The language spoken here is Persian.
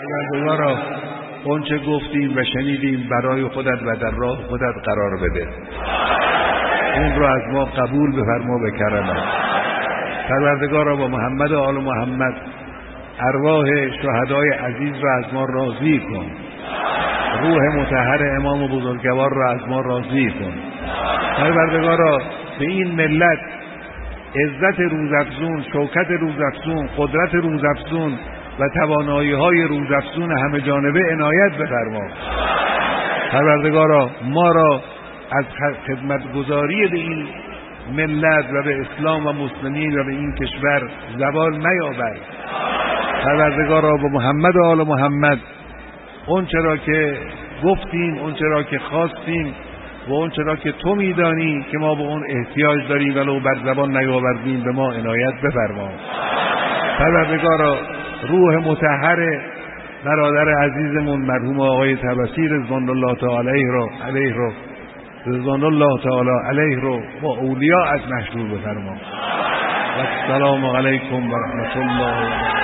پروردگارا اونچه گفتیم و شنیدیم برای خودت و در راه خودت قرار بده، اون رو از ما قبول بفرما به کرمت. پروردگارا با محمد و آل محمد ارواح شهدای عزیز را از ما راضی کن، روح مطهر امام بزرگوار را از ما راضی کن. پروردگارا به این ملت عزت روزافزون، شوکت روزافزون، قدرت روزافزون و توانایی‌های روزافزون همه جانبه عنایت بفرما. پروردگارا ما را از خدمتگزاری به این ملت و به اسلام و مسلمین و به این کشور زوال میاور. پروردگارا با محمد و آل محمد اون چرا که گفتیم، اون چرا که خواستیم و اون چرا که تو میدانی که ما به اون احتیاج داریم ولو بر زبان نیاوردیم به ما عنایت بفرما. پروردگارا روح مطهر برادر عزیزمون مرحوم آقای طبسی رضوان الله تعالی علیه رو با اولیاء از مشروع بفرما. و السلام علیکم و رحمت الله و برکاته.